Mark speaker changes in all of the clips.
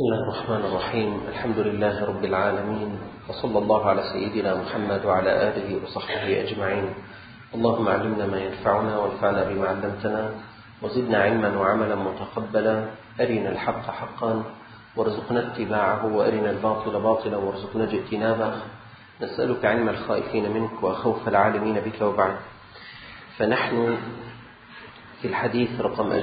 Speaker 1: بسم الله الرحمن الرحيم. الحمد لله رب العالمين، وصلى الله على سيدنا محمد وعلى آله وصحبه أجمعين. اللهم علمنا ما ينفعنا وانفعنا بما علمتنا وزدنا علما وعملا متقبلا. أرنا الحق حقا وارزقنا اتباعه، وأرنا الباطل باطلا وارزقنا اجتنابه. نسألك علم الخائفين منك وخوف العالمين بك. وبعد، فنحن في الحديث رقم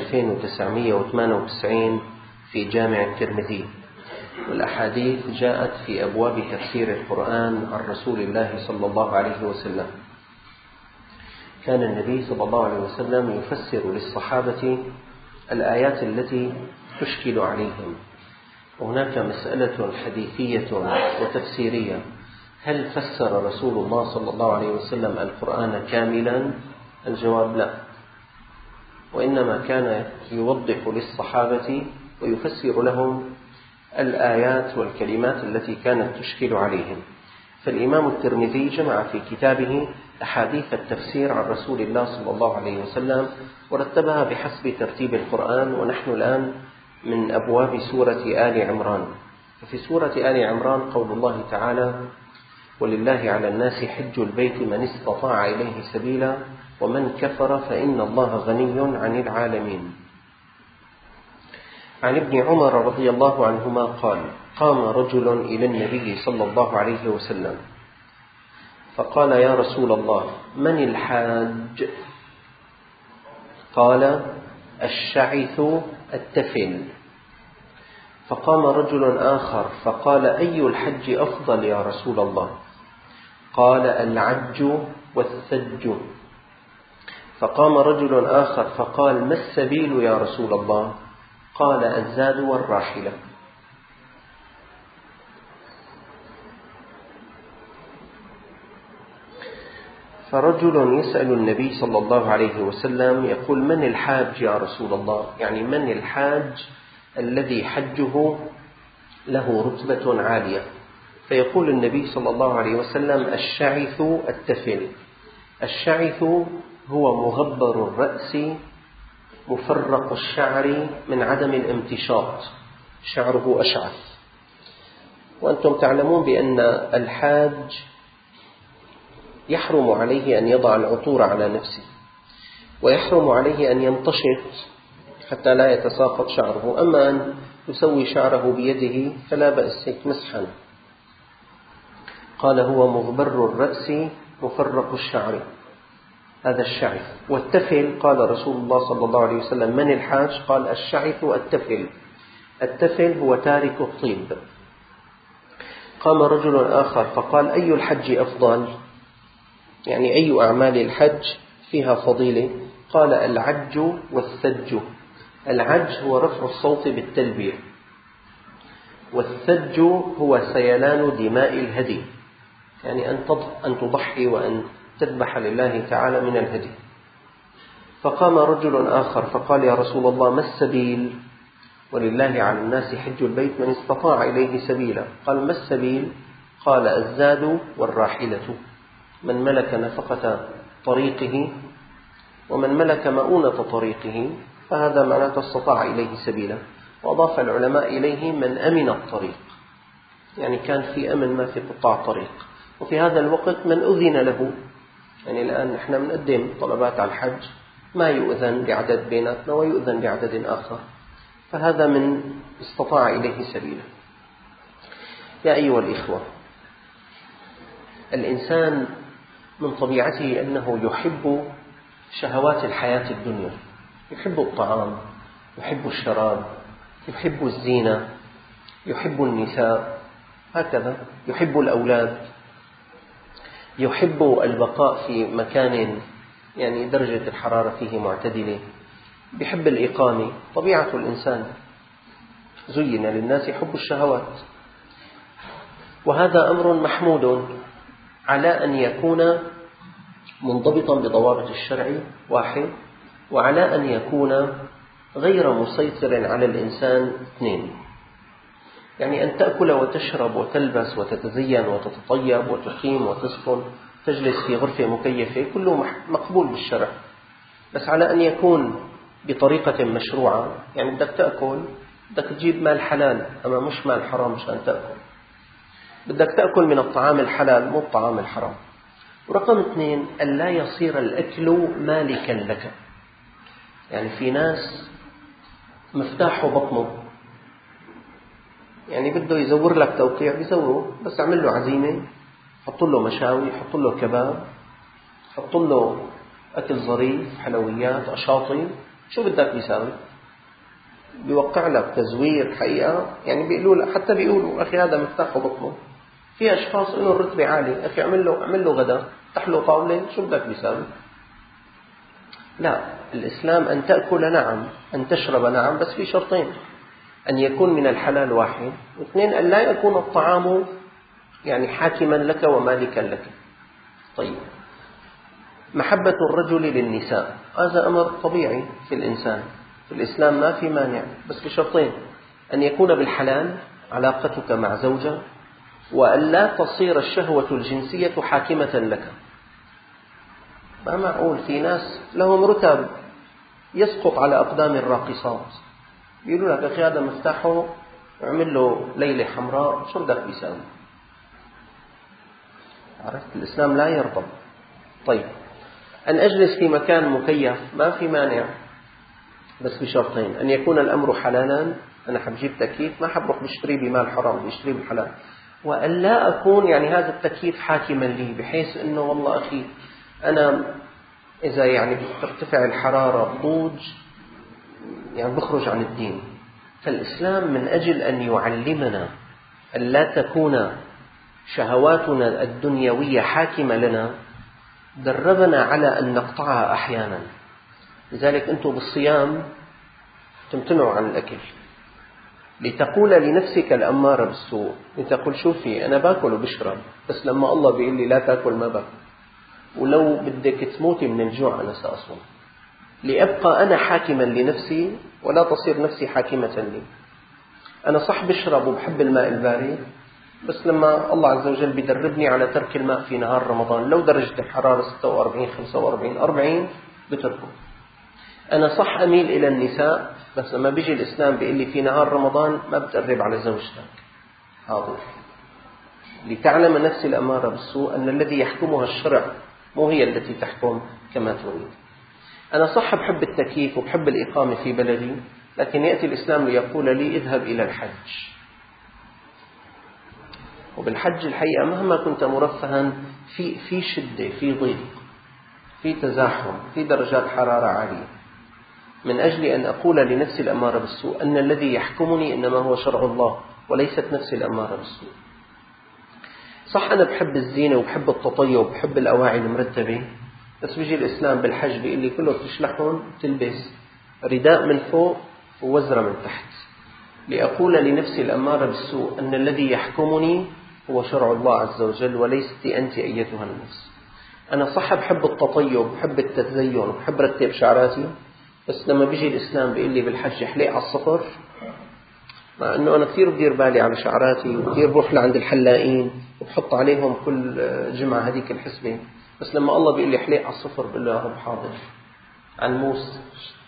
Speaker 1: 2998 في جامع الترمذي، والأحاديث جاءت في أبواب تفسير القرآن عن رسول الله صلى الله عليه وسلم. كان النبي صلى الله عليه وسلم يفسر للصحابة الآيات التي تشكل عليهم. هناك مسألة حديثية وتفسيرية: هل فسر رسول الله صلى الله عليه وسلم القرآن كاملا؟ الجواب لا، وإنما كان يوضح للصحابة ويفسر لهم الآيات والكلمات التي كانت تشكل عليهم. فالإمام الترمذي جمع في كتابه أحاديث التفسير عن رسول الله صلى الله عليه وسلم ورتبها بحسب ترتيب القرآن. ونحن الآن من أبواب سورة آل عمران. ففي سورة آل عمران قول الله تعالى: ولله على الناس حج البيت من استطاع إليه سبيلا ومن كفر فإن الله غني عن العالمين. عن ابن عمر رضي الله عنهما قال: قام رجل إلى النبي صلى الله عليه وسلم فقال: يا رسول الله، من الحاج؟ قال: الشعث التفل. فقام رجل آخر فقال: أي الحج أفضل يا رسول الله؟ قال: العج والثج. فقام رجل آخر فقال: ما السبيل يا رسول الله؟ قال: الزاد والراحلة. فرجل يسأل النبي صلى الله عليه وسلم يقول: من الحاج يا رسول الله؟ يعني من الحاج الذي حجه له رتبة عالية؟ فيقول النبي صلى الله عليه وسلم: الشعث التفل. الشعث هو مغبر الرأس مفرق الشعر من عدم الامتشاط، شعره أشعث. وأنتم تعلمون بأن الحاج يحرم عليه أن يضع العطور على نفسه، ويحرم عليه أن يمتشط حتى لا يتساقط شعره. أما أن يسوي شعره بيده فلا بأس، مسحا. قال: هو مغبر الرأس مفرق الشعر، هذا الشعث. والتفل قال رسول الله صلى الله عليه وسلم: من الحاج؟ قال: الشعث التفل. التفل هو تارك الطيب. قام رجل آخر فقال: أي الحج أفضل؟ يعني أي أعمال الحج فيها فضيلة؟ قال: العج والثج. العج هو رفع الصوت بالتلبية، والثج هو سيلان دماء الهدي، يعني أن تضحي وأن تذبح لله تعالى من الهدي. فقام رجل آخر فقال: يا رسول الله، ما السبيل؟ ولله على الناس حج البيت من استطاع إليه سبيلا. قال: ما السبيل؟ قال: الزاد والراحلة. من ملك نفقة طريقه ومن ملك مؤونة طريقه فهذا معناته استطاع إليه سبيلا. وأضاف العلماء إليه من أمن الطريق، يعني كان في أمن، ما في قطاع طريق. وفي هذا الوقت من أذن له، يعني الآن نحن بنقدم طلبات على الحج ما يؤذن بعدد بيناتنا ويؤذن بعدد آخر، فهذا من استطاع إليه سبيلا. يا أيها الإخوة، الإنسان من طبيعته أنه يحب شهوات الحياة الدنيا، يحب الطعام، يحب الشراب، يحب الزينة، يحب النساء، هكذا يحب الأولاد، يحب البقاء في مكان يعني درجة الحرارة فيه معتدلة، يحب الإقامة. طبيعة الإنسان، زين للناس حب الشهوات. وهذا أمر محمود على أن يكون منضبطا بضوابط الشرع، واحد، وعلى أن يكون غير مسيطر على الإنسان، اثنين. يعني أن تأكل وتشرب وتلبس وتتزين وتتطيب وتقيم وتسكن، تجلس في غرفة مكيفة، كله مقبول بالشرع، بس على أن يكون بطريقة مشروعة. يعني بدك تأكل بدك تجيب مال حلال أما مش مال حرام مشان تأكل. بدك تأكل من الطعام الحلال مو الطعام الحرام. ورقم 2 ألا يصير الأكل مالكا لك. يعني في ناس مفتاحه بطنه، يعني بده يزور لك توقيع بيزوره، بس اعمل له عزيمة، حط له مشاوي، حط له كباب، حط له أكل ظريف، حلويات، أشاطي، شو بدك بيساوي؟ بيوقع لك تزوير حقيقة. يعني حتى بيقولوا أخي هذا مفتاحه بطنه. في أشخاص إنه الرتبة عالي، أخي اعمل له غدا، افتح له طاولة، شو بدك بيساوي؟ لا، الإسلام أن تأكل نعم، أن تشرب نعم، بس في شرطين: أن يكون من الحلال واحد، واثنين أن لا يكون الطعام يعني حاكما لك ومالكا لك. طيب، محبة الرجل للنساء هذا أمر طبيعي في الإنسان، في الإسلام ما في مانع، بس بشرطين: أن يكون بالحلال علاقتك مع زوجة، وأن لا تصير الشهوة الجنسية حاكمة لك. ما معقول في ناس لهم رتب يسقط على أقدام الراقصات، يقولوا لك أخي هذا مفتاحه، اعمل له ليلة حمراء، شو بدك بيساوي؟ عرفت؟ الإسلام لا يرضى. طيب، أن أجلس في مكان مكيف ما في مانع، بس بشرطين: أن يكون الأمر حلالا، أنا حبجيب تكييف ما حبروح بشتري بمال حرام، بشتري بالحلال. وأن لا أكون يعني هذا التكييف حاكما لي، بحيث أنه والله أخي أنا إذا يعني ترتفع الحرارة بضوج يعني بخرج عن الدين. فالإسلام من أجل أن يعلمنا أن لا تكون شهواتنا الدنيوية حاكمة لنا، دربنا على أن نقطعها أحيانا. لذلك أنتم بالصيام تمتنعوا عن الأكل، لتقول لنفسك الأمارة بالسوء، لتقول شوفي أنا باكل وبشرب، بس لما الله بيقول لي لا تأكل ما باكل، ولو بدك تموتي من الجوع أنا سأصوم، لأبقى أنا حاكما لنفسي ولا تصير نفسي حاكمة لي. أنا صح بشرب وبحب الماء البارد، بس لما الله عز وجل بيدربني على ترك الماء في نهار رمضان، لو درجة الحرارة 46 45 40 بتركه. أنا صح أميل إلى النساء، بس لما بيجي الإسلام بيقول لي في نهار رمضان ما بتقرب على زوجتك، حاضر، لتعلم نفسي الأمارة بالسوء أن الذي يحكمها الشرع مو هي التي تحكم كما تريد. أنا صح بحب التكييف وبحب الإقامة في بلدي، لكن يأتي الإسلام ليقول لي اذهب إلى الحج. وبالحج الحقيقة مهما كنت مرفها في شدة، في ضيق، في تزاحم، في درجات حرارة عالية، من أجل أن أقول لنفسي الأمارة بالسوء أن الذي يحكمني إنما هو شرع الله وليست نفسي الأمارة بالسوء. صح أنا بحب الزينة وبحب التطيب وبحب الأواعي المرتبة، بس بيجي الإسلام بالحج بيقول لي كله تشلحهم تلبس رداء من فوق ووزرة من تحت، لأقول لنفسي الأمارة بالسوء أن الذي يحكمني هو شرع الله عز وجل وليست أنت أيتها النفس. أنا صح بحب التطيب بحب التزين بحب رتب شعراتي، بس لما بيجي الإسلام بيقول لي بالحج حليق على الصفر، مع أنه أنا كثير بدير بالي على شعراتي وكثير بروح لعند الحلاقين وبحط عليهم كل جمعة هذيك الحسبة، بس لما الله بيقول لي حليق على الصفر بقول له يا رب حاضر. عن موس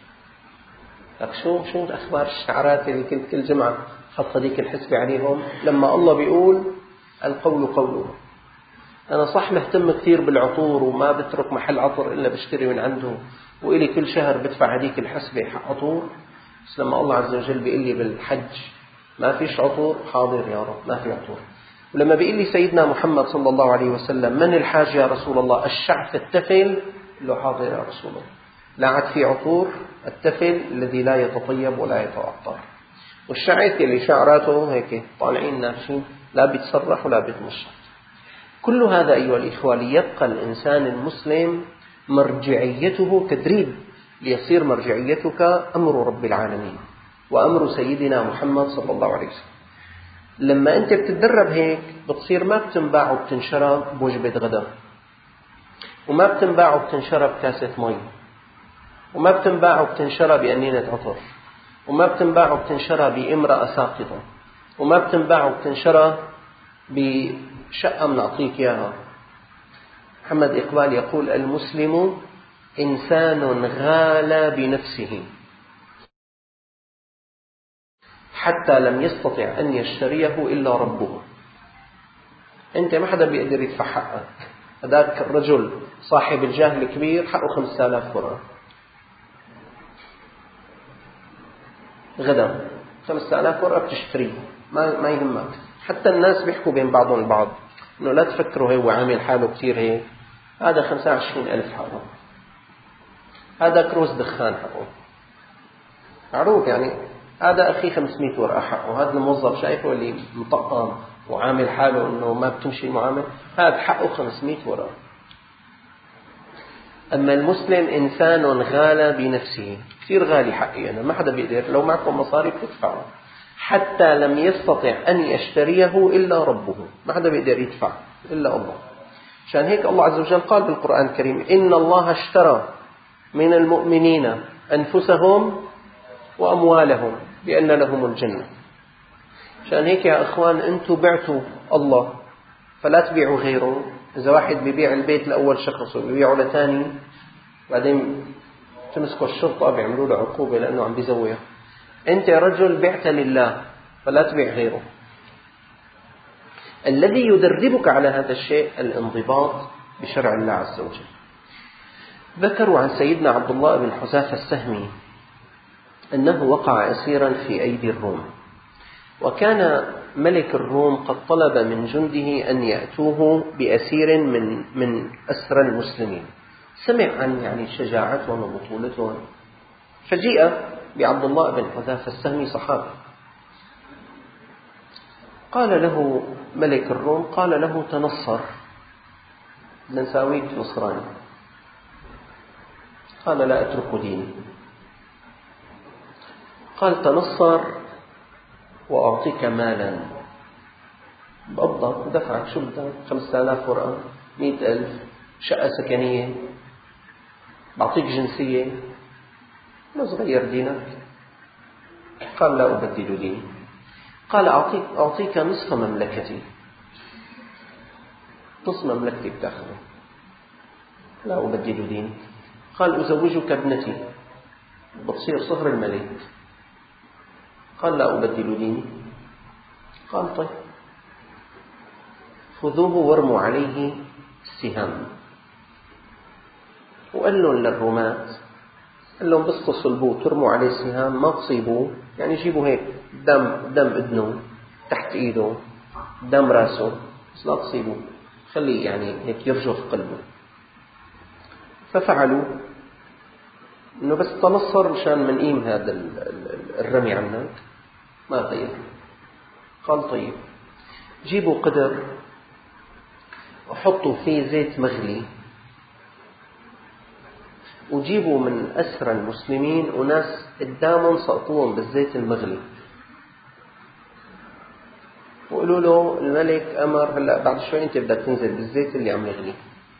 Speaker 1: لك شو أخبار الشعرات اللي كنت كل جمعة حط هذيك الحسبة عليهم، لما الله بيقول القول قوله. أنا صح مهتم كثير بالعطور وما بترك محل عطر إلا بشتري من عنده، وإلي كل شهر بدفع هذيك الحسبة حق عطور، بس لما الله عز وجل بيقول لي بالحج ما فيش عطور، حاضر يا رب ما في عطور. ولما بيقول لي سيدنا محمد صلى الله عليه وسلم من الحاج يا رسول الله؟ الشعث التفل، له حاضر يا رسول الله، لا عاد في عطور، التفل الذي لا يتطيب ولا يتعطر، والشعث اللي شعراته هيك طالعين ناشفين لا بيتسرح ولا بيتمشط. كل هذا أيها الإخوة ليبقى الإنسان المسلم مرجعيته تدريب، ليصير مرجعيتك أمر رب العالمين وأمر سيدنا محمد صلى الله عليه وسلم. لما أنت بتتدرب هيك بتصير ما بتنباع وبتنشرى بوجبة غدا، وما بتنباع وبتنشرى بكاسة مي، وما بتنباع وبتنشرى بأنينة عطر، وما بتنباع وبتنشرى بامرأة ساقطة، وما بتنباع وبتنشرى بشقة منعطيك إياها. محمد إقبال يقول المسلم إنسان غالى بنفسه حتى لم يستطع أن يشتريه إلا ربه. أنت ما حدا بيقدر يدفع حقك. هذاك الرجل صاحب الجاه الكبير حقه 5000 ورقة غدا، 5000 ورقة بتشتريه، ما يهمك. حتى الناس بيحكوا بين بعضهم البعض إنه لا تفكروا هو عامل حاله كتير هيك، هذا 25,000 حقه، هذا كروز دخان حقه، معروف يعني. هذا أخي 500 ورقة حقه، هذا الموظف شايفه اللي مطقم وعامل حاله إنه ما بتمشي المعاملة، هذا حقه 500 ورقة. أما المسلم إنسان غالى بنفسه، كثير غالي حقي أنا، ما حدا بيقدر، لو معكم مصاري بتدفعوا. حتى لم يستطع أن يشتريه إلا ربه، ما حدا بيقدر يدفع إلا الله. عشان هيك الله عز وجل قال بالقرآن الكريم: إن الله اشترى من المؤمنين أنفسهم وأموالهم بأن لهم الجنة. عشان هيك يا أخوان أنتم بعتوا الله فلا تبيعوا غيره. إذا واحد بيبيع البيت لأول شخص وبيبيعه لثاني، بعدين تمسكوا الشرطة بيعملوا له عقوبة لأنه عم بيزويه. أنت يا رجل بعت لله فلا تبيع غيره. الذي يدربك على هذا الشيء الانضباط بشرع الله عز وجل. ذكروا عن سيدنا عبد الله بن حذافة السهمي أنه وقع أسيرا في أيدي الروم، وكان ملك الروم قد طلب من جنده أن يأتوه بأسير من أسرى المسلمين. سمع عن يعني شجاعتهم وبطولتهم، فجيء بعبد الله بن حذافة السهمي صحابي. قال له ملك الروم، قال له: تنصر، نساويك نصراني. قال: لا أترك ديني. قال: تنصر وأعطيك مالا. بقبضك ودفعك، شو بدك؟ 5000 ورقة، 100,000، شقة سكنية، بعطيك جنسية، ما صغير دينك. قال: لا أبدل ديني. قال: أعطيك نصف مملكتي، نصف مملكتي بتاخذه. لا أبدل ديني. قال: أزوجك ابنتي، بتصير صهر الملك. قال: لا أبدل ديني. قال: طيب، خذوه وارموا عليه السهام. وقال لهم للرماة، قال لهم: بس تصلبوه ترموا عليه السهام، ما تصيبوه، يعني جيبوا هيك دم اذنه، تحت ايده، دم راسه، بس لا تصيبوه، خليه يعني هيك يرجف قلبه. ففعلوا، انه بس تنصر مشان منقيم هذا الرمي عنك، ما غير. قال: طيب، جيبوا قدر وحطوا فيه زيت مغلي، وجيبوا من أسرى المسلمين وناس قدامهم سقطوهم بالزيت المغلي، وقالوا له: الملك أمر هلأ بعد شوي أنت بدك تنزل بالزيت اللي عم يغلي.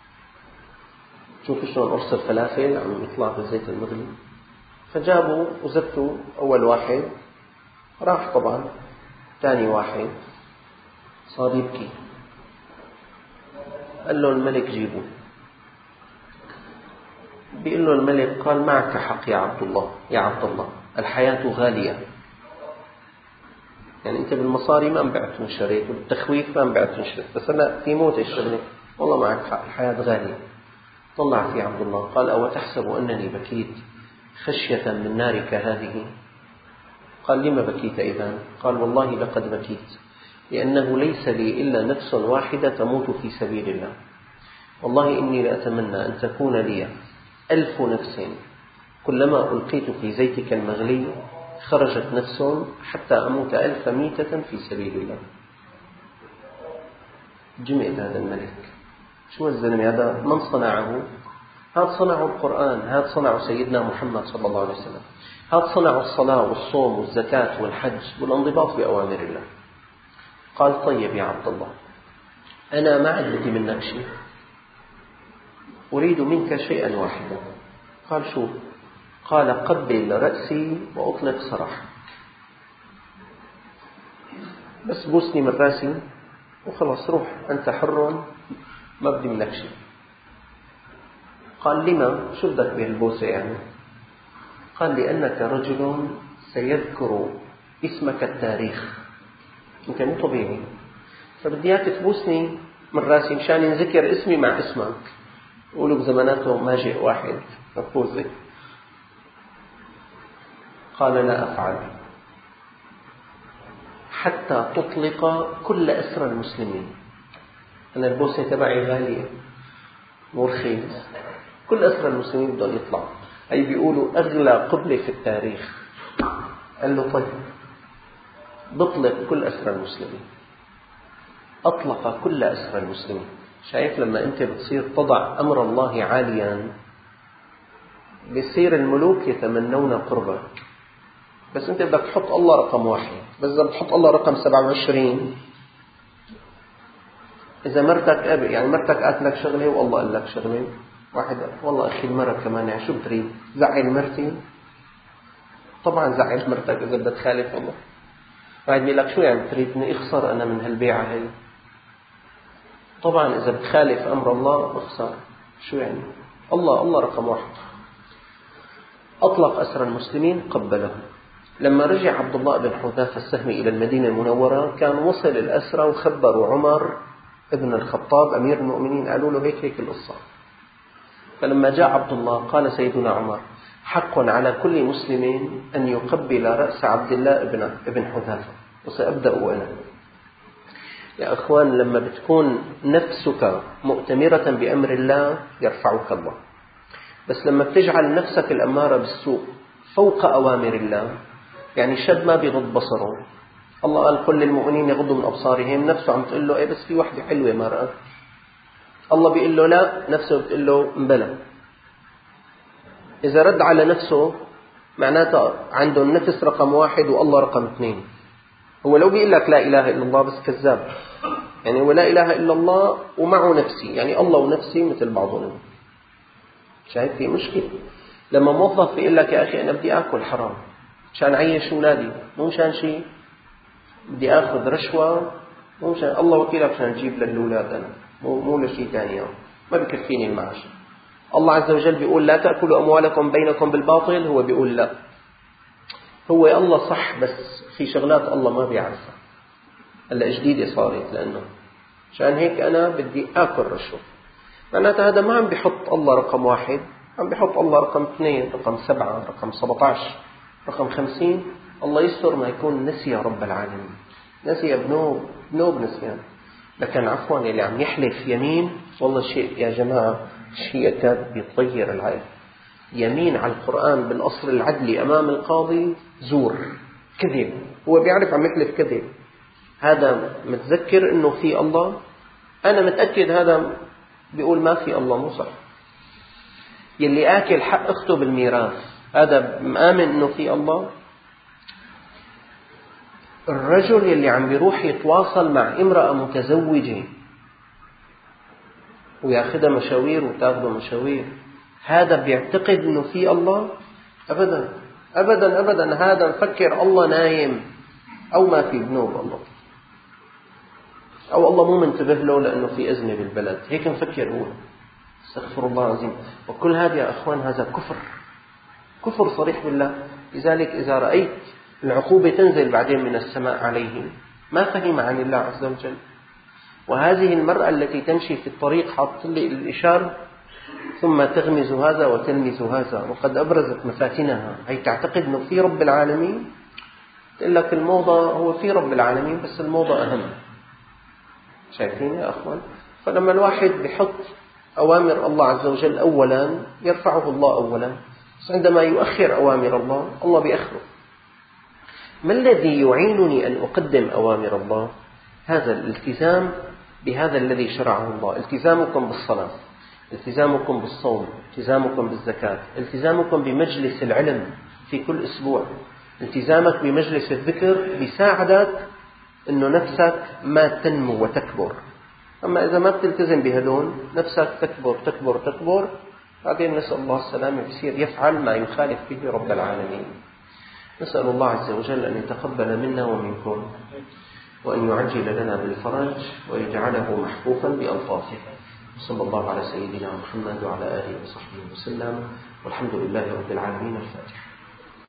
Speaker 1: شوفوا شلون قرص الفلافل عم يطلع بالزيت المغلي. فجابوا وزبطوا أول واحد، راح طبعا. ثاني واحد صار يبكي، قال له الملك: جيبوا. بيقول له الملك: قال: معك حق يا عبد الله، الحياة غالية. يعني أنت بالمصاري ما انبعت وانشريت، وبالتخويف ما انبعت وانشريت، بس أنا في موت الشغلة، والله معك حق، الحياة غالية. طلع في عبد الله، قال: أو تحسب أنني بكيت خشية من نارك هذه؟ قال: لما بكيت إذن؟ قال: والله لقد بكيت لأنه ليس لي إلا نفس واحدة تموت في سبيل الله، والله إني لأتمنى أن تكون لي 1000 نفس، كلما ألقيت في زيتك المغلي خرجت نفس حتى أموت 1000 ميتة في سبيل الله. جمعت هذا الملك. شو الزلمة هذا؟ من صنعه؟ هذا صنعه القرآن، هذا صنعه سيدنا محمد صلى الله عليه وسلم، هذا صنعه الصلاة والصوم والزكاة والحج والانضباط بأوامر الله. قال: طيب يا عبد الله، أنا ما عندي منك شيء، أريد منك شيئا واحدا. قال: شو؟ قال: قبل رأسي وأطلق سراح، بس بوسني من رأسي وخلاص، روح أنت حر، ما بدي منك شيء. قال: لما؟ شو بدك بهالبوسة يعني؟ قال: لأنك رجل سيذكر اسمك التاريخ، أنت مو طبيعي، فبدي إياك تبوسني من راسي مشان ينذكر اسمي مع اسمك. يقولوا بزماناته ماجئ واحد مبوزك. قال لا أفعل حتى تطلق كل أسرى المسلمين. أنا البوسة تبعي غالية مو رخيص، كل أسرى المسلمين بدهم يطلعوا، أي بيقولوا أغلى قبلة في التاريخ. قال له طيب بطلق كل أسرى المسلمين. أطلق كل أسرى المسلمين. شايف لما أنت بتصير تضع أمر الله عاليا بيصير الملوك يتمنون قربك، بس أنت بدك تحط الله رقم واحد. بس إذا بتحط الله رقم 27، إذا مرتك يعني مرتك قالت لك شغلة والله قال لك شغلة، واحد والله أخي المرة كمان يعني شو بتريد زعل مرتي؟ طبعا زعل مرتك إذا بدك تخالف الله. واحد بيقول لك شو يعني تريدني أخسر أنا من هالبيعة هي؟ طبعا إذا بتخالف أمر الله أخسر. شو يعني؟ الله رقم واحد. أطلق أسرى المسلمين قبلهم. لما رجع عبد الله بن حذافة السهمي إلى المدينة المنورة كان وصل الأسرى وخبروا عمر ابن الخطاب أمير المؤمنين، قالوا له هيك القصة. فلما جاء عبد الله قال سيدنا عمر حق على كل مسلم أن يقبل رأس عبد الله ابن حذافة، وسأبدأ أنا. يا أخوان لما بتكون نفسك مؤتمرة بأمر الله يرفعك الله، بس لما بتجعل نفسك الأمارة بالسوء فوق أوامر الله، يعني شاب ما بيغض بصره، الله قال كل المؤمنين يغضوا من أبصارهم، نفسه عم تقول له إيه بس في واحدة حلوة ما رأت، الله بيقول له لا، نفسه بتقول له مبلى. إذا رد على نفسه معناته عنده النفس رقم واحد والله رقم اثنين. هو لو بيقول لك لا إله إلا الله بس كذاب، يعني هو لا إله إلا الله ومعه نفسي، يعني الله ونفسي مثل بعضهم. شايف في مشكلة لما موظف بيقول لك يا أخي أنا بدي أكل حرام مشان أعيش أولادي، مو مشان شيء، بدي أخذ رشوة مو مشان الله وكيلك مشان أجيب للأولاد أنا، مو لشيء ثاني، ما بكفيني المعاش. الله عز وجل بيقول لا تأكلوا أموالكم بينكم بالباطل، هو بيقول لا. هو الله صح بس في شغلات الله ما بيعرفها، هلا جديدة صارت، لأنه عشان هيك أنا بدي أكل رشوة. معناته هذا ما عم بيحط الله رقم واحد، عم بيحط الله رقم 2 رقم 7 رقم 17 رقم 50. الله يستر ما يكون نسي رب العالمين، نسي بنوب نسيان. لكن عفوا اللي عم يحلف يمين والله شيء يا جماعة شيء يكاد بيطير العقل. يمين على القرآن بالأصل العدلي أمام القاضي زور كذب، هو بيعرف عم يحلف كذب. هذا متذكر إنه في الله، أنا متأكد هذا بيقول ما في الله، مو صح. يلي آكل حق أخته بالميراث هذا مآمن إنه في الله. الرجل يلي عم بيروح يتواصل مع امرأة متزوجة وياخدها مشاوير وتاخده مشاوير، هذا بيعتقد إنه في الله؟ أبدا أبدا أبدا. هذا مفكر الله نايم أو ما في بنوب الله، أو الله مو منتبه له لأنه في أزمة بالبلد، هيك مفكر هو. استغفر الله العظيم. وكل هذا يا أخوان هذا كفر صريح بالله. لذلك إذا رأيت العقوبة تنزل بعدين من السماء عليهم ما فهم عن الله عز وجل. وهذه المرأة التي تمشي في الطريق حاطة لي الإشارة ثم تغمز هذا وتلمز هذا وقد أبرزت مفاتنها، هي تعتقد أنه في رب العالمين. تقول لك الموضة هو في رب العالمين بس الموضة أهم. شايفين يا أخوان؟ فلما الواحد بيحط أوامر الله عز وجل أولا يرفعه الله أولا، بس عندما يؤخر أوامر الله الله بيأخره. ما الذي يعينني أن أقدم أوامر الله؟ هذا الالتزام بهذا الذي شرعه الله. التزامكم بالصلاة، التزامكم بالصوم، التزامكم بالزكاة، التزامكم بمجلس العلم في كل أسبوع، التزامك بمجلس الذكر بيساعدك أنه نفسك ما تنمو وتكبر. أما إذا ما بتلتزم بهدول نفسك تكبر تكبر تكبر، بعدين نسأل الله السلامة بيصير يفعل ما يخالف به رب العالمين. نسأل الله عز وجل أن يتقبل منا ومنكم، وأن يعجل لنا بالفرج ويجعله محفوفا بألطافه. صلى الله على سيدنا محمد وعلى آله وصحبه وسلم، والحمد لله رب العالمين. الفاتحة.